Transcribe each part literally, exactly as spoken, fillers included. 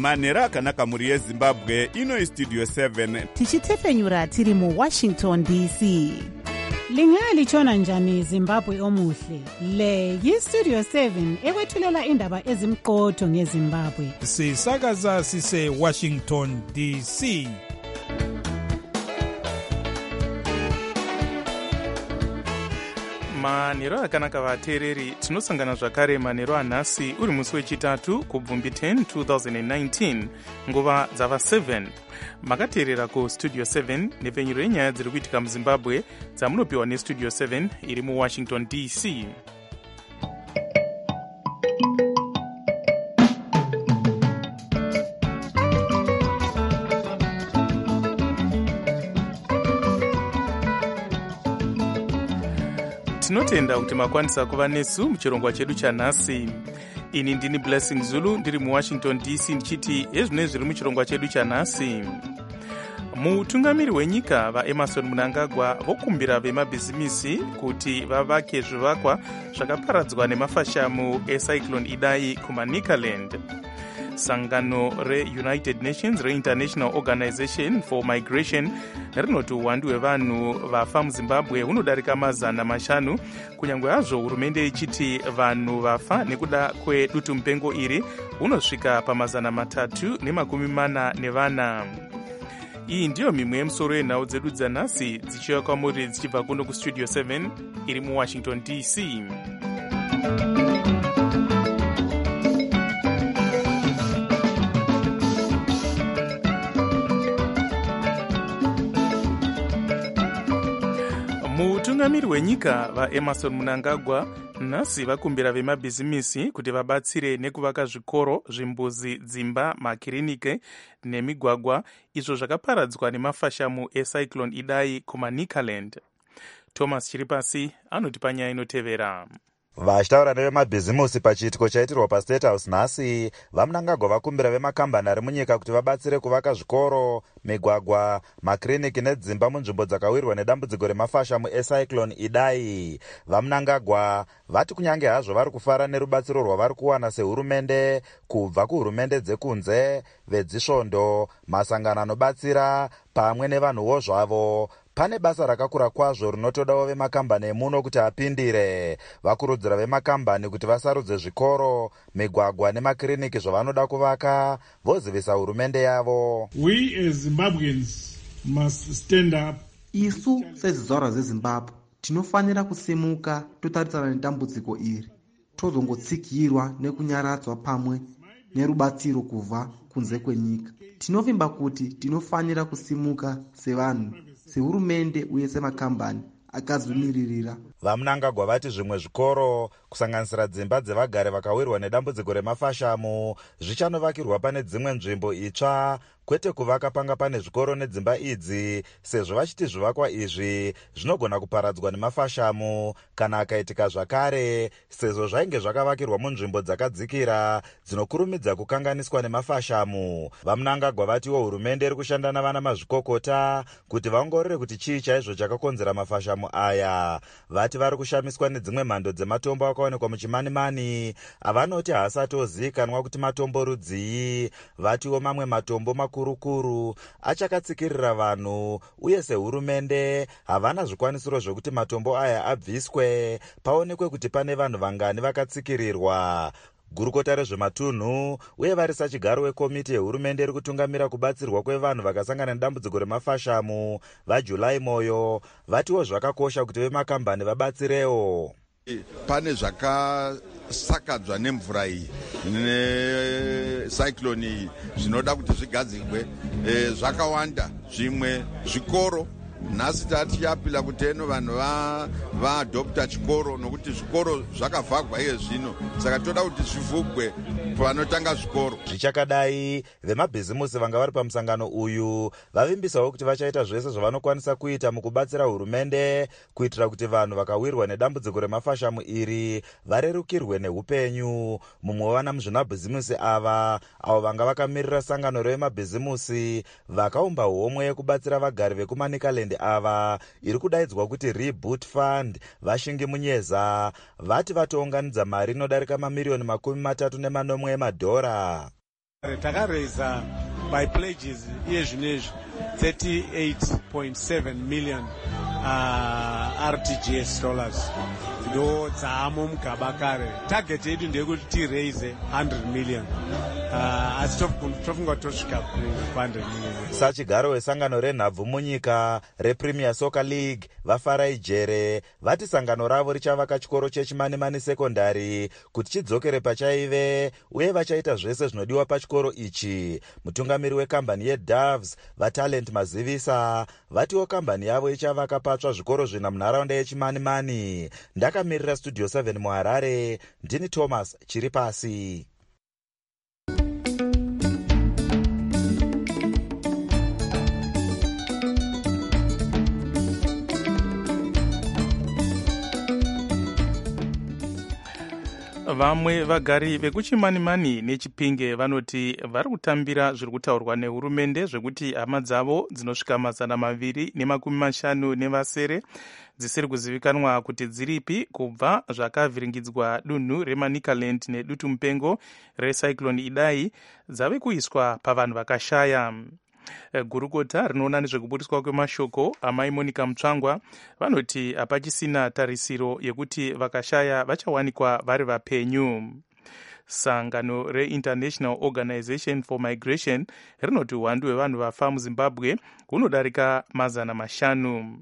manhero akanaka mhuri yezimbabwe. Ino Studio seven tichitefenyura tiri mu Washington D C. Lingalitshona njani Zimbabwe omuhle? Le yi-Studio seven ekwethulela indaba ezimqotho ngeZimbabwe. Sisakaza sise Washington D C. manhero akanaka vateereri, tinosangana zvakare manhero anhasi uri musi wechitatu kubvumbi ten twenty nineteen nguva dzava seven. Makateerera kustudio seven nepfenyuro yenyaya dziri kuitika muzimbabwe dzamunopiwa nestudio seven iri muwashington D C. Tinotenda kuti makwanisa kuva nesu muchirongwa chedu chanhasi. Ini ndini Blessing Zulu ndiri muwashington D C ndichiti ezvine zviri muchirongwa chedu chanhasi. Mutungamiri wenyika vaEmerson Mnangagwa vokumbira vemabhizimisi kuti vavake zvivakwa zvakaparadzwa nemafashamu eCyclone Idai kuManicaland. Sangano re-United Nations re-International Organization for Migration rinoti uwandu hwevanhu vafa muZimbabwe hunodarika mazana mashanu, kunyange hazvo hurumende ichiti vanhu vafa nekuda kwedutu mupengo iri hunosvika pamazana matatu nemakumi mana nevana. Iyi ndiyo mimwe yemusoro yenhau dzedu dzanhasi dzichiuya kwamuri dzichibva kuno kustudio seven iri muwashington D C. Mutungamiri wenyika vaEmerson Mnangagwa nhasi vakumbira vemabhizimisi kuti vabatsire nekuvaka zvikoro, zvimbuzi, dzimba, makiriniki nemigwagwa izvo zvakaparadzwa nemafashamu eCyclone Idai kuManicaland. Thomas Chiripasi anotipa nyaya inotevera. Vachitaura nevemabhizimusi pachiitiko chaitirwa paState House nhasi, vaMnangagwa vakumbira vemakambani ari munyika kuti vabatsire kuvaka zvikoro, migwagwa, makiriniki nedzimba munzvimbo dzakawirwa nedambudziko remafashamu eCyclone Idai. VaMnangagwa vati kunyange hazvo vari kufara nerubatsiro rwavari kuwana sehurumende kubva kuhurumende dzekunze, vedzisvondo, masangano anobatsira pamwe nevanhuwo zvavo, pane basa rakakura kwazvo rinotodawo vemakambani emuno kuti apindire. Vakurudzira vemakambani kuti vasarudze zvikoro, migwagwa nemakiriniki zvavanoda kuvaka, vozivisa hurumende yavo. We as Zimbabweans must stand up. Isu sezvizvarwa zveZimbabwe tinofanira kusimuka totarisana nedambudziko iri, tozongotsikirwa nekunyaradzwa pamwe nerubatsiro kubva kunze kwenyika. Tinovimba kuti tinofanira kusimuka sevanhu, sehurumende uye semakambani akazvimiririra. VaMnangagwa vati zvimwe zvikoro, kusanganisira dzimba dzevagare vakawirwa nedambudziko remafashamu, zvichanovakirwa pane dzimwe nzvimbo itsva, kwete kuvaka panga pane zvikoro nedzimba idzi, sezvo vachiti zvivakwa izvi zvinogona kuparadzwa nemafashamu kana akaitika zvakare, sezvo zvainge zvakavakirwa munzvimbo dzakadzikira dzinokurumidza kukanganiswa nemafashamu. VaMnangagwa vatiwo hurumende iri kushanda navana mazvikokota kuti vaongorore kuti chii chaizvo chakakonzera mafashamu aya. Vati vari kushamiswa nedzimwe mhando dzematombo akaonekwa muchimanimani avanoti haasati ozivikanwa kuti matombo rudzii. Vatiwo mamwe matombo makurukuru achakatsikirira vanhu, uye sehurumende havana zvikwanisiro zvokuti matombo aya abviswe paonekwe kuti pane vanhu vangani vakatsikirirwa. Gurukota rezvematunhu uye varisa chigaro wekomiti yehurumende iri kutungamira kubatsirwa kwevanhu vakasangana nedambudziko remafashamu vaJulai Moyo vatiwo zvakakosha kuti vemakambani vabatsirewo. Pane zvakasakadzwa nemvura iyi necyclone iyi zvinoda kuti zvigadzirwe zvakawanda. Zvimwe zvikoro nhasi tatichapila kuti eno vanhu vaadopta chikoro nokuti zvikoro zvakavhagwa iye zvino, saka toda kuti zvivhugwe panotanga zvikoro. Zvichakadai, vemabhizimusi vanga vari pamusangano uyu vavimbisawo kuti vachaita zvese zvavanokwanisa kuita mukubatsira hurumende kuitira kuti vanhu vakawirwa nedambudziko remafashamu iri varerukirwe neupenyu. Mumwe wevana muzvinabhizimusi ava avo vanga vakamirira sangano revemabhizimusi vakaumba homwe yekubatsira vagari vekuManicaland ava iri kudaidzwa kuti Reboot Fund, Vashingi Munyeza, vati vatounganidza mari inodarika mamiliyoni makumi matatu nemanomwe emadhora. Takaraisa by pledges iye zvinezvi thirty-eight point seven million uh, R T G S dollars ndo dzaamo mugaba kare. Target yedu ndeyekuti tiraise one hundred million uh, asi tofunga tosvika ku one hundred million. Sachigaro wesangano renhabvu munyika rePremier Soccer League vafarai jere vati sangano ravo richavaka chikoro chechimanimani sekondari kuti chidzokere pachaive uye vachaita zvese zvinodiwa pachikoro ichi. Mutungamiri wekambani yeDoves vaTalent Mazivisa vatiwo kambani yavo ichavaka patsva zvikoro zvina munharaunda yechimanimani. Ndakamirira Studio seven muHarare, ndini Thomas Chiripasi. Vamwe vagari vekuchimanimani neChipinge vanoti vari kutambira zviri kutaurwa nehurumende zvekuti hama dzavo dzinosvika mazana maviri nemakumi mashanu nevasere dzisiri kuzivikanwa kuti dziripi kubva zvakavhiringidzwa dunhu reManicaland nedutu mupengo reCyclone Idai dzave kuiswa pavanhu vakashaya. Gurukota rinoona nezvekubudiswa kwemashoko amai Monica Mutsvangwa vanoti hapachisina tarisiro yekuti vakashaya vachawanikwa vari vapenyu. Sangano reInternational Organization for Migration rinoti uwandu hwevanhu vafa muZimbabwe hunodarika mazana mashanu.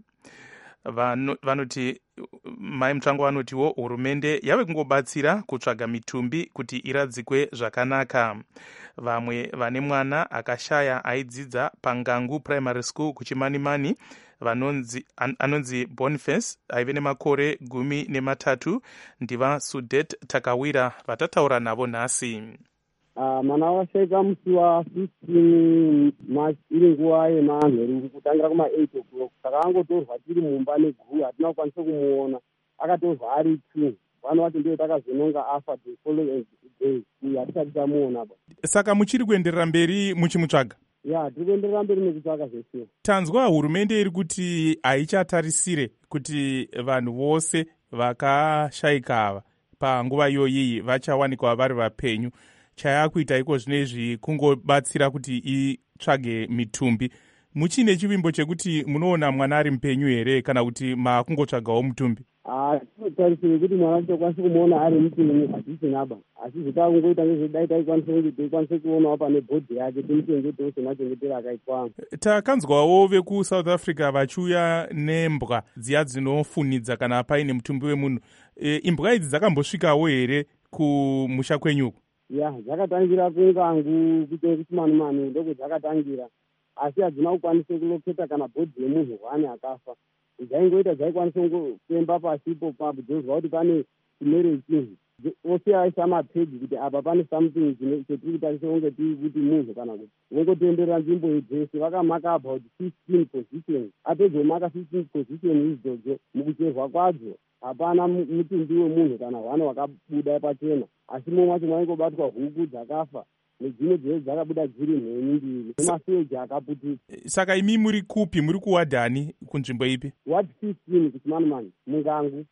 Vanoti mai Mutsvangwa vanotiwo hurumende yave kungobatsira kutsvaga mitumbi kuti iradzikwe zvakanaka. Vamwe vane mwana akashaya aidzidza paNgangu Primary School kuchimanimani vanonzi an, anonzi Boniface aive nemakore gumi nematatu ndiva Sudet Takawira vatataura navo nhasi. Uh, mwana washaika musi wa fifteen March iri nguva yemanheru kutangira kuma eight o'clock saka angotorwa tiri mumba neguru hatina kukwanisa kumuona akatorwa ari two vano vacho ndiyo takazononga afa the following day hatisati tamuona ba. Saka muchiri kuenderera mberi muchimutsvaga? Ya tiri kuenderera mberi nekutsvaga zvese. Tanzwa hurumende iri kuti haichatarisire kuti vanhu vose vakashayika ava panguva iyoyi vachawanikwa vari vapenyu. Chayakuita iko zvinezvi kungobatsira kuti itsvage mitumbi. Muchine chivimbo chekuti munoona mwana ari mupenyu here kana kuti makungotsvagawo mutumbi? Ah, tinotarisira kuti mwana tokwanisa kumuona ari mupenyu hatisinaba. Asi zvitakungoita ngezvedai taikwanisa kuti tikwanise kuonawo pane bhodhi yake timuchengetewo semachengetero akaitwa. Takanzwawo vekuSouth Africa vachiuya nembwa dziya dzinofunidza kana paine mutumbi wemunhu. E, imbwa idzi dzakambosvikawo here kumusha kwenyuko? Ya, dzakatangira kuNgangu kuchenge kuchimanimani ndoko dzakatangira. Asi hadzina kukwanisa kuloketa kana bhodhi yemunhu wani akafa. Dzaingoita dzaikwanisa kufemba pasipo pabvunzwa kuti pane chimere chinhu. Ose aisa mapegi kuti apa pane something chetiri kutarisa kunge tiri kuti munhu kana kuti vongotendera nzvimbo yedzese vakamaka about fifteen positions apedzomaka fifteen position izvodzo mukucherwa kwadzo hapana mutumbi wemunhu kana hwana wakabuda pachena asi mumwe wacho mwaingobatwa huku dzakafa nedzimwe dzese dzakabuda dziri mhenyu mbiri nemaseji akaputika. Saka imi muri kupi? Muri kuwadhani kunzvimbo ipi? Ward fifteen kuchimanimani muNgangu.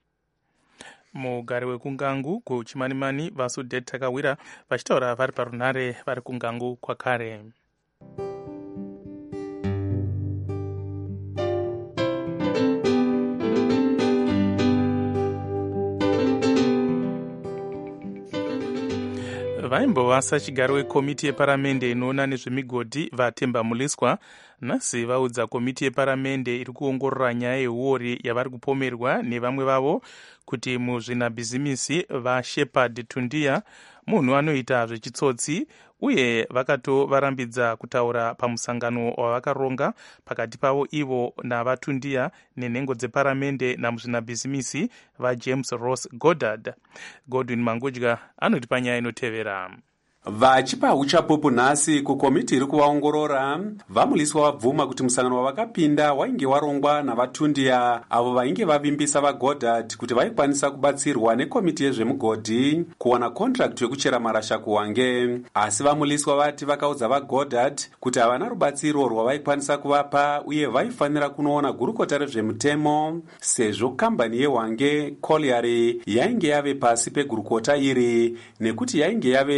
Mugari wekungangu kuchimanimani vaSudet Takawira vachitaura vari parunhare vari kungangu kwakare. Vaimbovasa chigaro wekomiti yeparamende inoona nezvemigodhi vaTemba Muliswa nhasi vaudza komiti yeparamende iri kuongorora nyaya yeuori yavari kupomerwa nevamwe vavo kuti muzvinabhizimisi vaShepard Tundia munhu anoita zvechitsotsi uye vakatovarambidza kutaura pamusangano wavakaronga pakati pavo ivo navaTundia nenhengo dzeparamende namuzvinabhizimisi vaJames Ross Goddard. Godwin Mangudya anoti panyaya inotevera. Vachipa uchapupu nhasi kukomiti iri kuvaongorora, vaMuliswa vabvuma kuti musangano wavakapinda wainge warongwa navaTundia avo vainge vavimbisa vaGoddard kuti vaikwanisa kubatsirwa nekomiti yezvemugodhi kuwana contract yekuchera marasha kuwange. Asi vaMuliswa vati vakaudza vaGoddard kuti havana rubatsiro rwavaikwanisa kuvapa uye vaifanira kunoona gurukota rezvemutemo sezvo kambani yewange Colliery yainge yave pasi pegurukota iri nekuti yainge yave kuvakirwa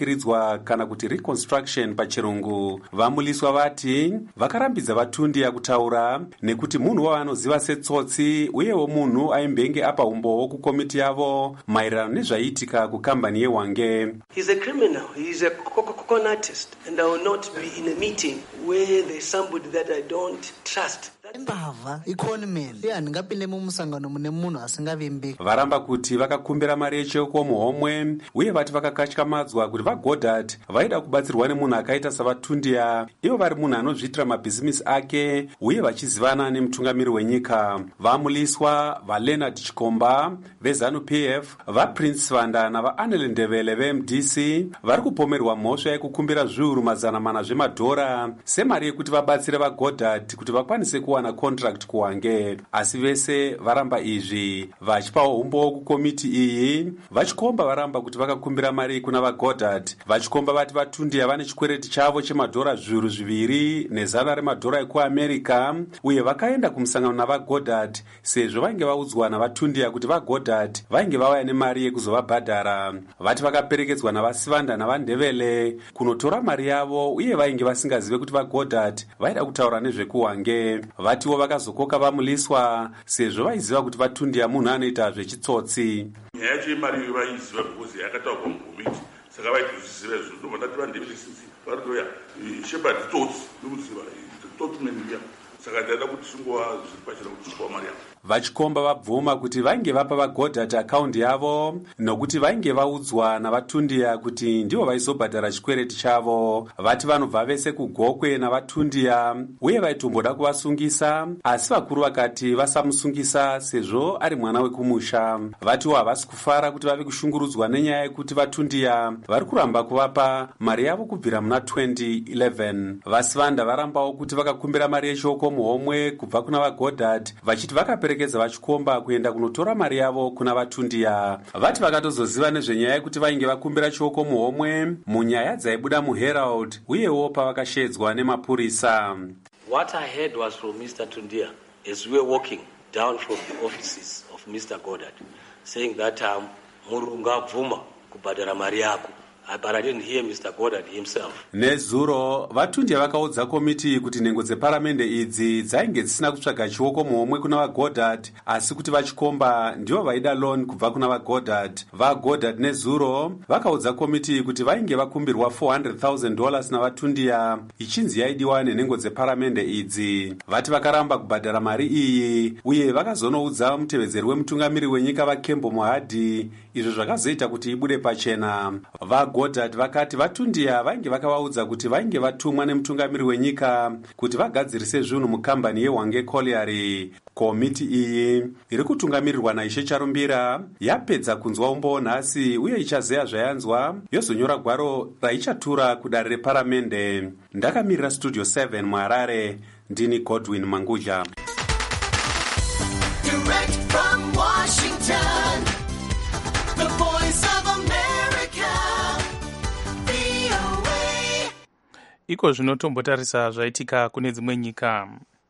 kuvakiridzwa kana kuti reconstruction pachirungu. Vamuliswa vati vakarambidza vatundia kutaura nekuti munhu wavanoziva setsotsi uyewo munhu aimbenge apa umbowo kukomiti yavo maererano nezvaiitika kukambani yeHwange. He's a criminal. He's a con artist, and I will not be in a meeting where there's somebody that I don't trust. Mbavha economy handingapinde mumusangano mune munhu asingavimbi. Varamba kuti vakakumbira mari yecheko muhomwe uye vati vakakatyamadzwa kuti vaGoddard vaida kubatsirwa nemunhu akaita savatundia, ivo vari munhu anozviitira mabhizimisi ake uye vachizivana nemutungamiri wenyika. Vamuliswa vaLeonard Chikomba veZANU P F, vaPrince Vanda navaAnele Ndebele veM D C vari kupomerwa mhosva yekukumbira zviuru mazana mana zvemadhora semari yekuti vabatsire vaGoddard kuti vakwanise kuwa na contract kuHwange. Asi vese varamba izvi vachipawo umbo kukomiti iyi. Vachikomba varamba kuti vakakumbira mari kuna vaGoddard. Vachikomba vati vatundia vane chikwereti chavo chemadhora zviuru zviviri nezana remadhora ekuAmerica uye vakaenda kumusangano navaGoddard sezvo vainge vaudzwa navatundia kuti vaGoddard vainge vauya nemari yekuzovabhadhara. Vati vakaperekedzwa navaSivanda navaNdebele kunotora mari yavo uye vainge vasingazive kuti vaGoddard vaida kutaura nezvekuHwange. Vatiwo vakazokoka vamuliswa sezvo vaiziva kuti vatundia munhu anoita zvechitsotsi. Nyaya yacho yemari vaiziva because yakataurwa mukomiti, saka vaitozviziva izvo. Ndobva ndati vaNdebele sisi varitoya Shepherd Tots ndokuziva Tots meniya, saka ndaida kuti sungova zviri pachena kuti sungova mari yavo. Vachikomba vabvuma kuti vainge vapa vaGoddard akaundi yavo nokuti vainge vaudzwa navatundia kuti ndivo vaizobhadhara chikwereti chavo. Vati vanobva vese kugokwe navatundia uye vaitomboda kuvasungisa, asi vakuru vakati vasamusungisa sezvo ari mwana wekumusha. Vatiwo havasi kufara kuti vave kushungurudzwa nenyaya yekuti vatundia vari kuramba kuvapa mari yavo kubvira muna twenty eleven. VaSivanda varambawo kuti vakakumbira mari yechoko muhomwe kubva kuna vaGoddard vachiti vakape vakaperekedza vachikomba kuenda kunotora mari yavo kuna vatundia. Vati vakatozoziva nezvenyaya yekuti vainge vakumbira chioko muhomwe munyaya dzaibuda muHerald uyewo pavakashedzwa nemapurisa. What I heard was from Mister Tundia as we were walking down from the offices of Mister Goddard saying that um, Murunga Vuma kubhadhara mari yako. But I didn't hear Mister Goddard himself. Nezuro vatundia vakaudza komiti kuti nhengo dzeparamende idzi dzainge dzisina kutsvaga chioko muhomwe kuna vaGoddard asi kuti vachikomba ndivo vaida loan kubva kuna vaGoddard. VaGoddard nezuro vakaudza komiti kuti vainge vakumbirwa four hundred thousand dollars navatundia ichinzi yaidiwa nenhengo dzeparamende idzi. Vati vakaramba kubhadhara mari iyi uye vakazonoudza mutevedzeri wemutungamiri wenyika vaKembo Mohadi, izvo zvakazoita kuti ibude pachena. VaGoddard vakati vatundia vainge vakavaudza kuti vainge vatumwa nemutungamiri wenyika kuti vagadzirise zvinhu mukambani yeHwange Colliery. Komiti iyi iri kutungamirirwa naIshe Charumbira yapedza kunzwa umbo nhasi uye ichazeya zvayanzwa yozonyora gwaro raichatura kudare reparamende. Ndakamirira Studio seven muHarare, ndini Godwin Mangudla. Direct from Washington, the voice of America, V O A. Iko zvinotombotarisa zvaitika kune dzimwe nyika.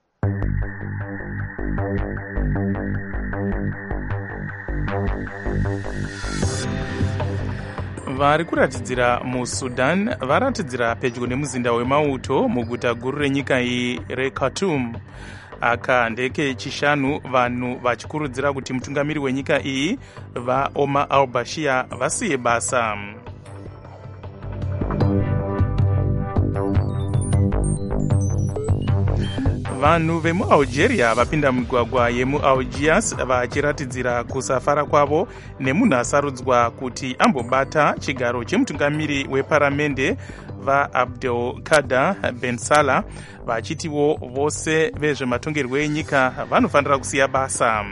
Vari kuratidzira muSudan varatidzira pedyo nemuzinda wemauto muguta guru renyika iyi reKhartoum. Aka ndeke chishanu vanhu vachikurudzira kuti mutungamiri wenyika iyi vaOmar al-Bashir vasiye basa. Vanhu vemuAlgeria vapinda migwagwa yemuAlgiers vachiratidzira kusafara kwavo nemunhu asarudzwa kuti ambobata chigaro chemutungamiri weparamende vaAbdelkader Ben Salah, vachitiwo vose vezvematongerwo enyika vanofanira kusiya basa.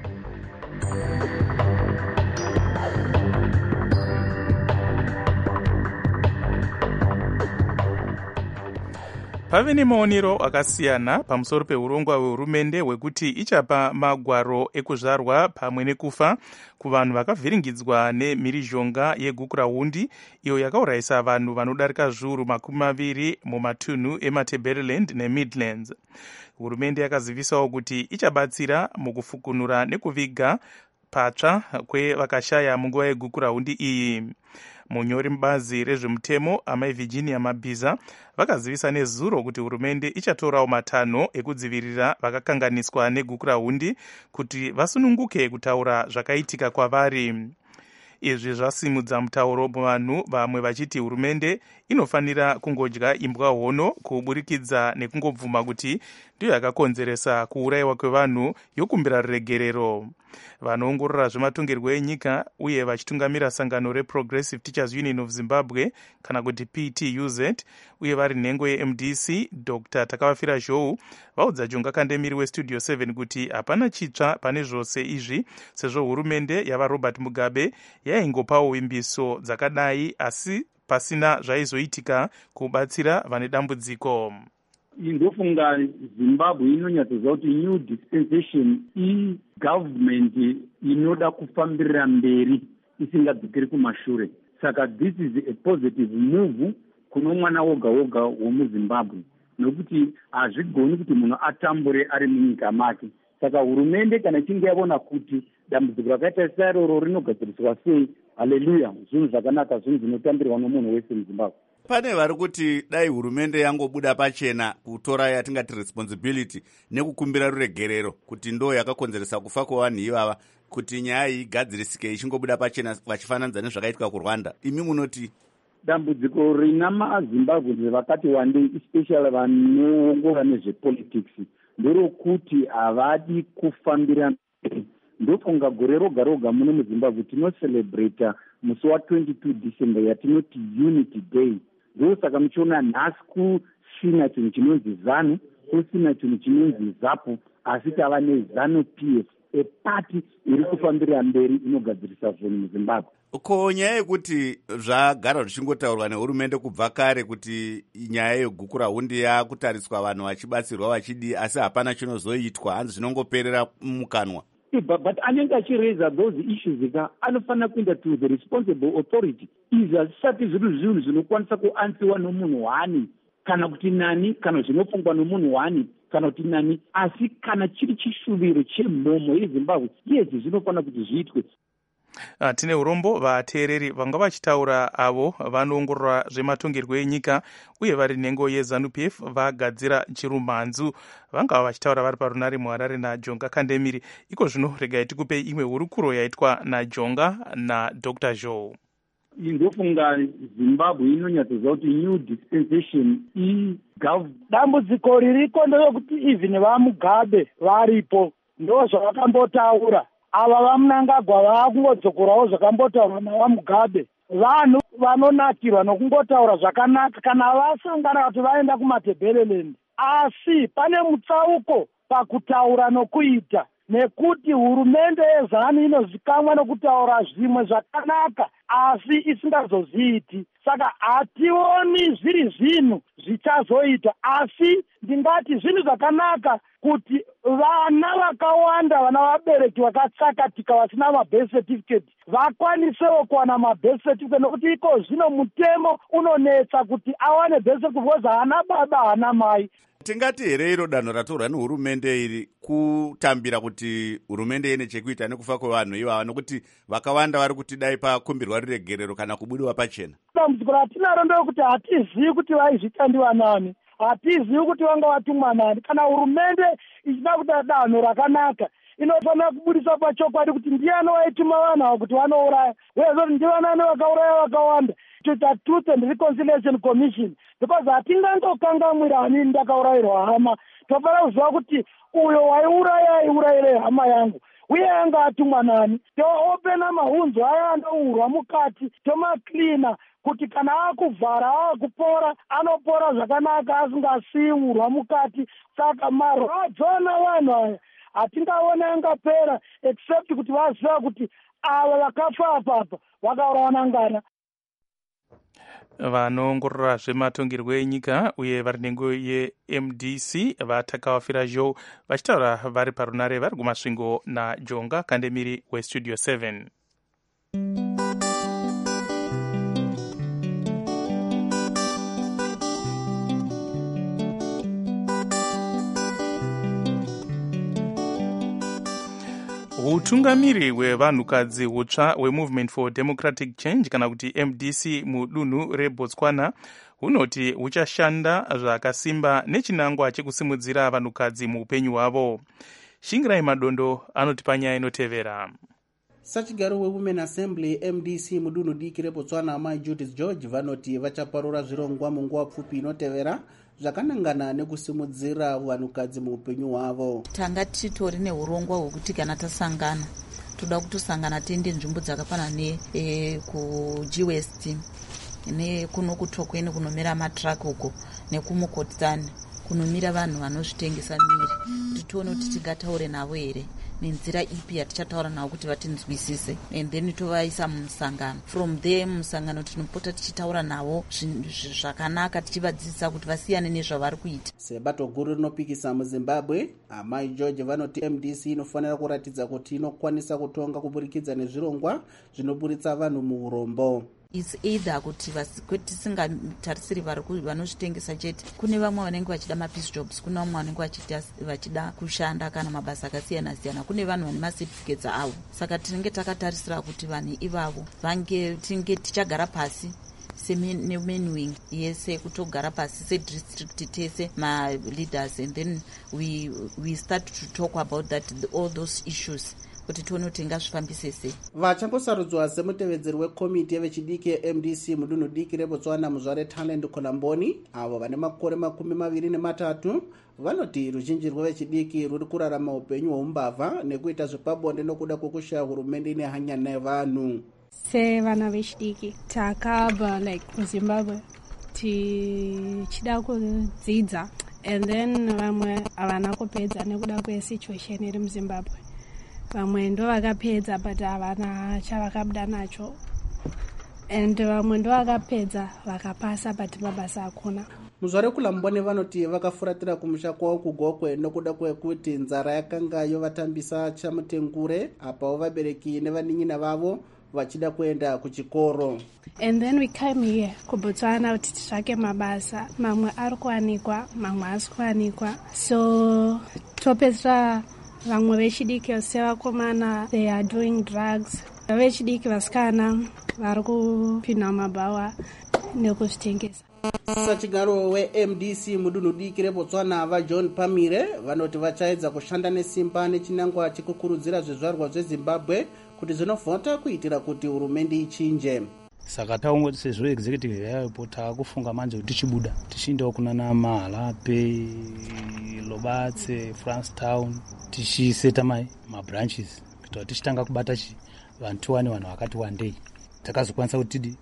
Pave nemaonero akasiyana pamusoro peurongwa hwehurumende hwekuti ichapa magwaro ekuzvarwa pamwe nekufa kuvanhu vakavhiringidzwa nemhirizhonga yegukurahundi iyo yakaurayisa vanhu vanodarika zviuru makumi maviri mumatunhu emaTebeleland neMidlands. Hurumende yakazivisawo kuti ichabatsira mukufukunura nekuviga patsva kwevakashaya munguva yegukura hundi iyi. Munyori mubazi rezvemutemo amai Virginia Mabhiza vakazivisa nezuro kuti hurumende ichatorawo matanho ekudzivirira vakakanganiswa negukura hundi kuti vasununguke kutaura zvakaitika kwavari. Izvi zvasimudza mutauro muvanhu vamwe vachiti hurumende inofanira kungodya imbwa hono kuburikidza nekungobvuma kuti ndiyo yakakonzeresa kuurayiwa kwevanhu yokumbira ruregerero. Vanoongorora zvematongerwo enyika uye vachitungamira sangano reProgressive Teachers Union of Zimbabwe kana kuti P T U Z uye vari nhengo yeM D C Doctor Takavafira Zhou vaudza Jonga Kandemiri weStudio seven kuti hapana chitsva pane zvose izvi sezvo hurumende yava Robert Mugabe yaingopawo vimbiso dzakadai asi pasina zvaizoitika kubatsira vane dambudziko. Ndofunga Zimbabwe inonyatsoziva kuti new dispensation i-government inoda kufambirira mberi isingadzokeri kumashure. Saka this is a positive move kuno mwana woga woga womuZimbabwe, nokuti hazvigoni kuti munhu atambure ari munyika make. Saka hurumende kana ichinge yavona kuti dambudziko rakaita saroro rinogadziriswa sei, haleluya, zvinhu zvakanaka, zvinhu zvinotambirwa nomunhu wese muZimbabwe. Pane vari kuti dai hurumende yangobuda pachena kutora yatingati responsibility nekukumbira ruregerero kuti ndo yakakonzeresa kufa kwevanhu ivava, kuti nyaya iyi igadzirisike ichingobuda pachena vachifananidza nezvakaitwa kuRwanda. Imi munoti dambudziko rina maZimbabwe vakati wandei, especially vanoongora nezvepolitics, nderokuti havadi kufambira mberi. Ndofunga gore roga roga muno muZimbabwe tinocelebrata musi wa twenty-two December yatinoti Unity Day. Ndosaka muchiona nhasi kusina chinhu chinonzi ZANU, kusina chinhu chinonzi ZAPU, asi tava neZANU P F, epati iri kufambira mberi inogadzirisa zvinhu muZimbabwe. Ko nyaya yekuti zvagara zvichingotaurwa nehurumende kubva kare kuti nyaya yegukura hundi yakutariswa vanhu vachibatsirwa vachidi, asi hapana chinozoitwa, hanzi zvinongoperera mukanwa. But, but anenge achiraisa those issues ka anofanira kuenda to the responsible authority. Izvi hazvisati zviri zvinhu zvinokwanisa kuansiwa nomunhu wani kana kuti nani, kana zvinofungwa nomunhu wani kana kuti nani, asi kana chiri chishuviro chemhomo yeZimbabwe, izvi zvinofanira kuti zviitwe. Uh, tine urombo vateereri vanga vachitaura avo vanoongorora zvematongerwo enyika uye vari nhengo yeZANU P F vagadzira chirumhanzu vanga vachitaura vari parunare muHarare naJonga Kandemiri. Iko zvino regai tikupe imwe hurukuro yaitwa naJonga naDr Zhou. Ndofunga Zimbabwe inonyatsoziva kuti new dispensation i-government. Dambudziko ririko nderokuti even vaMugabe varipo ndo zvavakambotaura. Ava vaMnangagwa vakungodzokorawo zvakambotaurwa navaMugabe. Vanhu vanonakirwa nokungotaura zvakanaka kana vasangana kuti vaenda kumatebheleland. Asi pane mutsauko pakutaura nokuita, nekuti hurumende yeZANU inozikamwa nokutaura zvimwe zvakanaka asi isingazoziiti. Saka hationi zviri zvinhu zvichazoita, asi ndingati zvinhu zvakanaka kuti vana vakawanda, vana vabereki vakatsakatika vasina mabirth certificate vakwanisewo kuwana mabirth certificate, nokuti iko zvino mutemo unonetsa kuti awane birth certificate because haana baba haana mai. Tingati here iro danho ratorwa nehurumende iri kutambira kuti hurumende ine chekuita nekufa kwevanhu ivava, nokuti vakawanda vari kuti dai pakumbirwa ruregerero kana kubudiwa pachena. Dambudziko ratinaro nderokuti hatizivi kuti vaizvitandiwa nani, hatizivi kuti vanga vatumwa nani. Kana hurumende ichida kuita danho rakanaka inofanira kubudisa pachokwadi kuti ndiani waituma vanhu ava kuti vanouraya, wezoti ndivanani vakauraya vakawanda. Toita Truth and Reconciliation Commission, because hatingangokangamwira hanini ndakaurayirwa hama. Tofanira kuziva kuti uyo waiuraya aiurayire hama yangu uye anga atumwa nani. Toopena mahunzo aya andourwa mukati, tomaklina kuti kana akuvhara akupora anopora zvakanaka asingasiyi urwa mukati. Saka marwadzo navanhu aya hatingaona angapera except kuti vaziva kuti ava vakafa apapa vakaurawa nangana. Vanoongorora zvematongerwo enyika uye vari nhengo yeM D C vaTakavafira Zhou vachitaura vari parunare vari kumasvingo naJonga Kandemiri weStudio seven. utungamiri hwevanhukadzi hutsva hwemovement for democratic change kana kuti M D C mudunhu rebotswana hunoti huchashanda zvakasimba nechinangwa chekusimudzira vanhukadzi muupenyu hwavo. Shingirai Madondo anoti panyaya inotevera. Sachigaro weWomen Assembly M D C mudunhu diki reBotswana Mai Judith George vanoti vachaparura zvirongwa munguva pfupi inotevera zvakanangana nekusimudzira vanhukadzi muupenyu hwavo. Tanga titori neurongwa hwekuti kana tasangana toda kutosangana tiende nzvimbo dzakafanana ne e, kuG West nekuno kutokweni kunomira matraki uko nekumukotsani kunomira vanhu vanozvitengesa miri kuti tione kuti tingataure navo here nenzira ipi yatichataura navo kuti vatinzwisise, and then tovaisa mumusangano. From there mumusangano tinopota tichitaura navo zvakanaka tichivadzidzisa kuti vasiyane nezvavari kuita. Sebato guru rinopikisa muZimbabwe, Amai George vanoti M D C inofanira kuratidza kuti inokwanisa kutonga kuburikidza nezvirongwa zvinoburitsa vanhu muurombo. It's either kuti tisingatarisiri vanozvitengesa chete. Kune vamwe vanenge vachida mapeace jobs, kune vamwe vanenge vachida kushanda kana mabasa akasiyana siyana, kune vanhu vane macertificates avo. Saka tinenge takatarisira kuti vanhu ivavo vange tinge tichagara pasi semenuing yese kutogara pasi sedistrict tese ma-leaders, and then we, we start to talk about that, all those issues kuti tione kuti ngazvifambise sei. Vachangosarudzwa semutevedzeri wekomiti yevechidiki ye-M D C mudunhu diki reBotswana Muzvare Talent Kolamboni, avo vane makore makumi maviri nematatu, vanoti ruzhinji rwevechidiki ruri kurarama upenyu hweumbavha nekuita zvepabonde nokuda kwekushaya hurumende ine hanya nevanhu. Sevana vechidiki takabva like kuZimbabwe tichida kudzidza, and then vamwe havana kupedza nekuda kwesituation iri muZimbabwe. Vamwe ndo vakapedza but havana chavakabuda nacho, and vamwe ndo vakapedza vakapasa but mabasa hakuna. Muzvare Kulambone vanoti vakafuratira kumusha kwavo kuGokwe nokuda kwekuti nzara yakanga yovatambisa chamutengure apawo vabereki nevanin'ina vavo vachida kuenda kuchikoro. And then we came here kuBotswana kuti titsvake mabasa, mamwe ari kuwanikwa mamwe asi kuwanikwa, so topedzera vamwe vechidiki sevakomana they are doing drugs, vechidiki vasikana vari kupinda mabhawa nekuzvitengesa. Sachigaro we-M D C mudunhu diki reBotswana vaJohn Pamire vanoti vachaedza kushanda nesimba nechinangwa chekukurudzira zvizvarwa zveZimbabwe kuti zvinovhota kuitira kuti hurumende ichinje. Saka taungoti sezvo executive yapo taakufunga manje kuti tichibuda tichiendawo kunana Mahalape, Lobatse, Francetown tichiseta mai mabranches kuti tichitanga kubata chi vanhu tuwane vanhu vakati wandei takazokwanisa kuti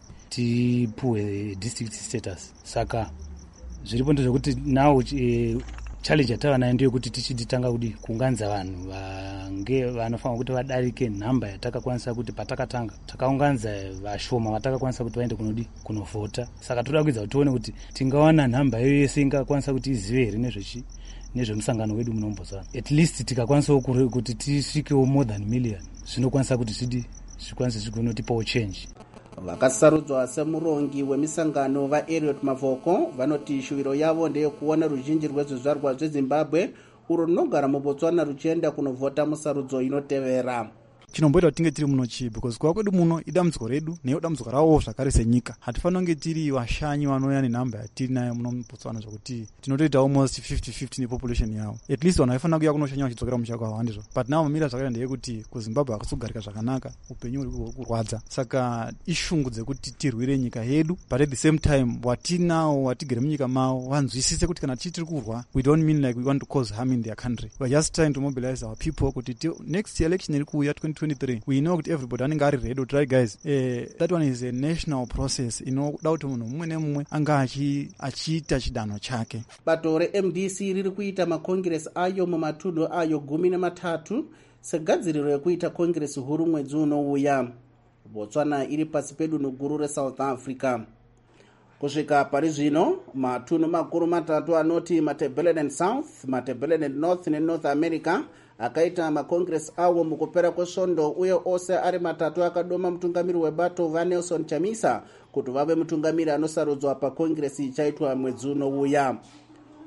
tipuwe district status. Saka zviripo ndezvekuti now e, challenge yatava nayo ndeyekuti tichitanga kuti kuunganidza vanhu vange vanofanira kuti vadarike nhamba yatakakwanisa kuti patakatanga takaunganidza vashoma vatakakwanisa kuti vaende kunodi kunovhota. Saka toda kuedza kuti tione kuti tingawana nhamba iyo yese ingakwanisa kuti izive here nezvechi nezvemusangano wedu munoMbotswana. At least tikakwanisa kuti tisvikewo more than million zvinokwanisa kuti zvidi zvikwanise zvinotipawo change. Vakasarudzwa semurongi wemisangano vaEriot Mavoko vanoti shuviro yavo ndeyekuona ruzhinji rwezvizvarwa zveZimbabwe uro runogara muBotswana ruchienda kunovhota musarudzo inotevera. Chinomboita kuti tinge tiri muno chii because kuva kwedu muno idambudziko redu neyo dambudziko ravo zvakare senyika. Hatifanira kunge tiri vashanyi vanouya nenhamba yatiri nayo muno muBotswana zvokuti tinotoita almost fifty fifty nepopulation yavo. At least vanhu vaifanira kuuya kunoshanya vachidzokera mumusha kwavo handizvo. But now mamira zvakaita ndeyekuti kuZimbabwe hakusogarika zvakanaka, upenyu huri kurwadza. Saka ishungu dzekuti tirwire nyika yedu, but at the same time watinawo watigere munyika mavo vanzwisise kuti kana tichi tiri kurwa we don't mean like we want to cause harm in their country. We are just trying to mobilize our people kuti next election iri kuuya twenty twenty-three we know kuti everybody anenge ari ready to try guys. Eh, that one is a national process inoda kuti munhu mumwe nemumwe anga achiita chidanho chake. Bato re-M D C riri kuita makongresi ayo mumatunhu ayo gumi nematatu segadziriro yekuita kongresi huru mwedzi unouya. Botswana iri pasi pedunhu guru reSouth Africa. Kusvika pari zvino matunhu makuru matatu anoti Matabeleland South, Matabeleland North neNorth America akaita makongresi awo mukupera kwesvondo uye ose ari matatu akadoma mutungamiri webato vaNelson Chamisa kuti vave mutungamiri anosarudzwa pakongresi ichaitwa mwedzi unouya.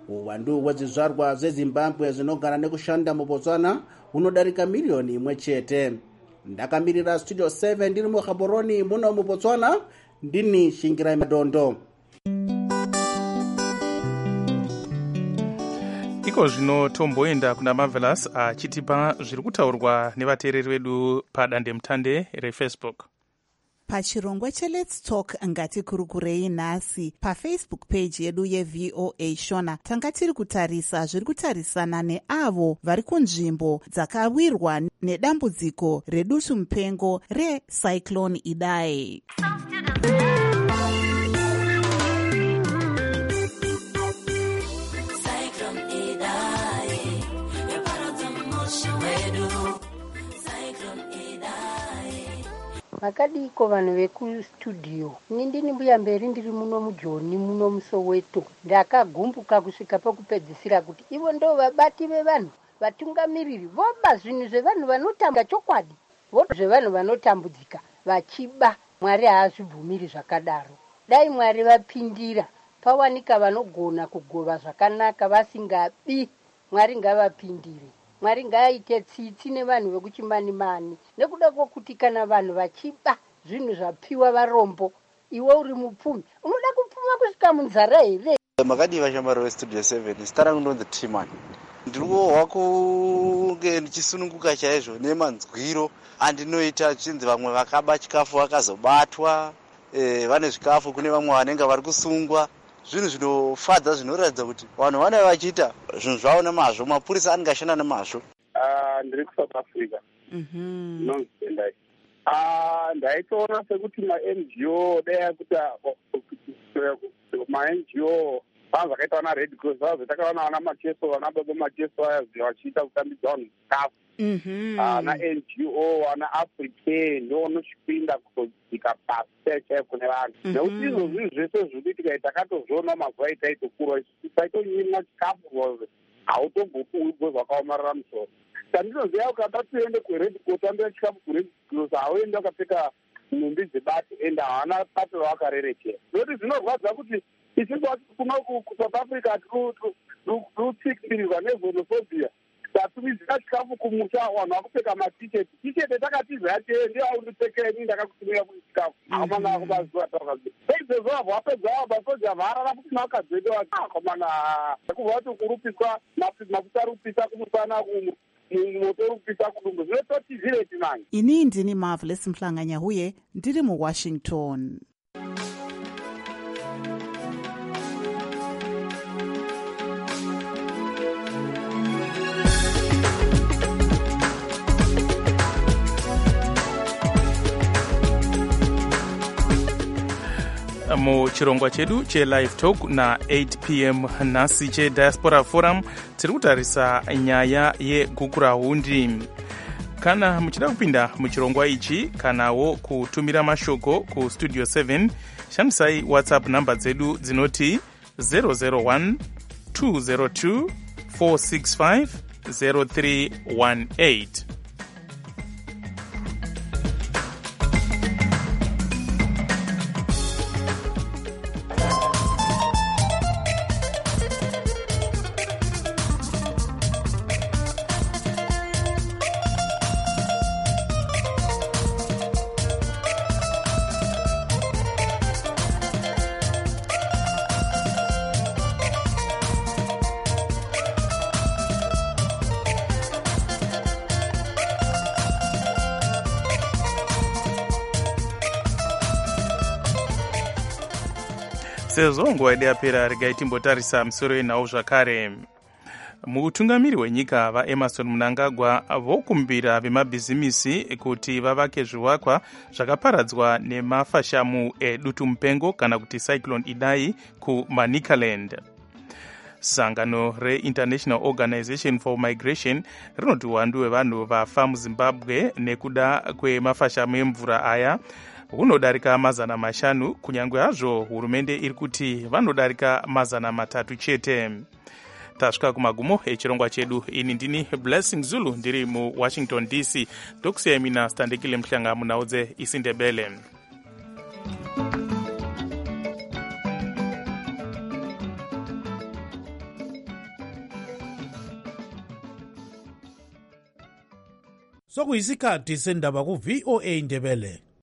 uwandu hwezvizvarwa zvezimbabwe zvinogara nekushanda mubotswana hunodarika miriyoni imwe chete. Ndakamirira studio seven ndiri muGaborone muno mubotswana, ndini Shingirai Madondo. Iko zvino tomboenda kuna Marvelous achitipa zviri kutaurwa nevateereri vedu padandemutande reFacebook. Pachirongwa cheLet's Talk ngatikurukurei nhasi paFacebook page yedu yeV O A Shona tanga tiri kutarisa zviri kutarisana neavo vari kunzvimbo dzakawirwa nedambudziko redutu mupengo reCyclone Idai. Makadiko vanhu vekustudio. Ini ndini mbuya mberi ndiri muno mujoni muno muSoweto. Ndakagumbuka kusvika pekupedzisira kuti ivo ndo vabati vevanhu, vatungamiriri voba zvinhu zvevanhu vanotamba chokwadi, voba zvevanhu vanotambudzika vachiba. Mwari haazvibvumiri zvakadaro. Dai Mwari vapindira pawanika vanogona kugova zvakanaka vasingabi, Mwari ngavapindire. Mwari ngaaite tsitsi nevanhu vekuchimani-mani, nekuda kwokuti kana vanhu vachiba zvinhu zvapiwa varombo, iwe uri mupfumi unoda kupfuma kusvika munzara here? Makadiva shamwari westudio seven, zita rangu ndonzi Triman. Ndiri kuhohwa kunge ndichisununguka chaizvo nemanzwiro andinoita chinzi vamwe vakaba chikafu vakazobatwa, e, vane zvikafu kune vamwe vanenge vari kusungwa. Zvinhu zvinofadza zvinoratidza kuti vanhu vane vachiita zvinhu zvavo nemazvo, mapurisa anenge ashanda nemazvo. Ndiri kuSouth Africa. Ndinonzi Tendai. Ndaitoona sekuti ma-N G O dai kuti ma-N G O vanhu vakaita vana Red Cross vazo takaona vana macheso vana baba macheso aya vachiita kutambidza vanhu chikafu. Vana N G O vana African ndo vanochipinda kutodzika pasi chaipo kune vanhu. Nekuti izvo zvinhu zvese zvirikuitika takatozviona mazuva itaitokura taitonyimwa chikafu hautombopuwi bhozi vakaomarara musoro. Tandinoziva ukada tiende kuRed Cross tambira chikafu kuRed Cross hauende wakapfeka nhumbi dzebati ende havana bati ravakarerekera. Nekuti zvinorwadza kuti isusu kuno kuSouth Africa tirutsikirirwa nevhonophobia. Tatumidzira chikafu kumusha vanhu vakupfeka matisheti. Tisheti takatiza yatee ndiyo aundipfekera ini ndakakutumira kuti chikafu. Hamana akubaziva takazi. Seizvezvo avo vapedza avo masoja varara kuti vakadzedo vakomana kubva kuti kurupiswa mafuta rupisa kumusana moto rupisa kudumbu. Zvinototizire tinani. Ini ndini Marvelous Mhlanganya huye ndiri muWashington. Muchirongwa chedu cheLive Talk na eight p m nhasi cheDiaspora Forum tiri kutarisa nyaya yegukurahundi. Kana muchida kupinda muchirongwa ichi kanawo kutumira mashoko ku Studio seven, shandisai WhatsApp namba dzedu dzinoti zero zero one two zero two four six five zero three one eight. Sezvo nguva yedu yapera regai timbotarisa musoro yenhau zvakare. Mutungamiri wenyika vaEmmerson Mnangagwa vokumbira vemabhizimisi kuti vavake zvivakwa zvakaparadzwa nemafashamu edutu mupengo kana kuti Cyclone Idai kuManicaland. Sangano reInternational Organization for Migration rinoti uwandu hwevanhu vafa muZimbabwe nekuda kwemafashamu emvura aya hunodarika mazana mashanu, kunyangwe hazvo hurumende iri kuti vanodarika mazana matatu chete. Tasvika kumagumo echirongwa chedu. Ini ndini Blessing Zulu ndiri muWashington D C. Tokusiyai mina Standekile Mhlanga munaudze isiNdebele. sokuyisikhathi sendaba ku-V O A Ndebele.